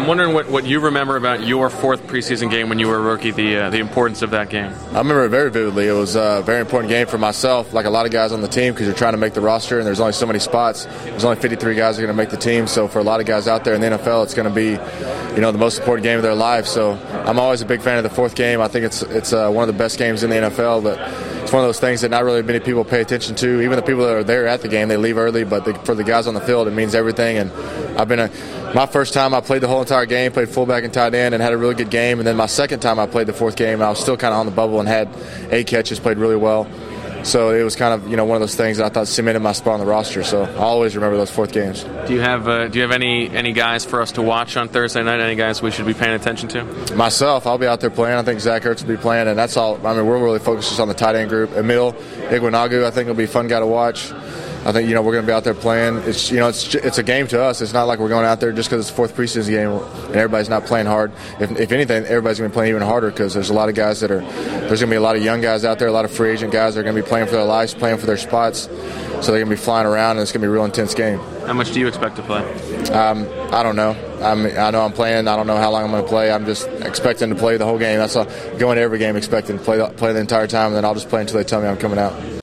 I'm wondering what you remember about your fourth preseason game when you were a rookie, the importance of that game. I remember it very vividly. It was a very important game for myself, like a lot of guys on the team, because you're trying to make the roster and there's only so many spots. There's only 53 guys that are going to make the team, so for a lot of guys out there in the NFL, it's going to be, the most important game of their life. So I'm always a big fan of the fourth game. I think it's one of the best games in the NFL, but it's one of those things that not really many people pay attention to. Even the people that are there at the game, they leave early, but for the guys on the field, it means everything. And my first time I played the whole entire game, played fullback and tight end, and had a really good game. And then my second time I played the fourth game, I was still kind of on the bubble and had 8 catches, played really well. So it was kind of one of those things that I thought cemented my spot on the roster. So I always remember those fourth games. Do you have any guys for us to watch on Thursday night? Any guys we should be paying attention to? Myself, I'll be out there playing. I think Zach Ertz will be playing, and that's all. I mean, we're really focused just on the tight end group. Emil Iguanagu, I think, will be a fun guy to watch. I think we're going to be out there playing. It's it's a game to us. It's not like we're going out there just because it's the fourth preseason game and everybody's not playing hard. If anything, everybody's going to be playing even harder because there's a lot of guys there's going to be a lot of young guys out there, a lot of free agent guys that are going to be playing for their lives, playing for their spots. So they're going to be flying around, and it's going to be a real intense game. How much do you expect to play? I don't know. I know I'm playing. I don't know how long I'm going to play. I'm just expecting to play the whole game. That's all. Going to every game expecting to play the entire time, and then I'll just play until they tell me I'm coming out.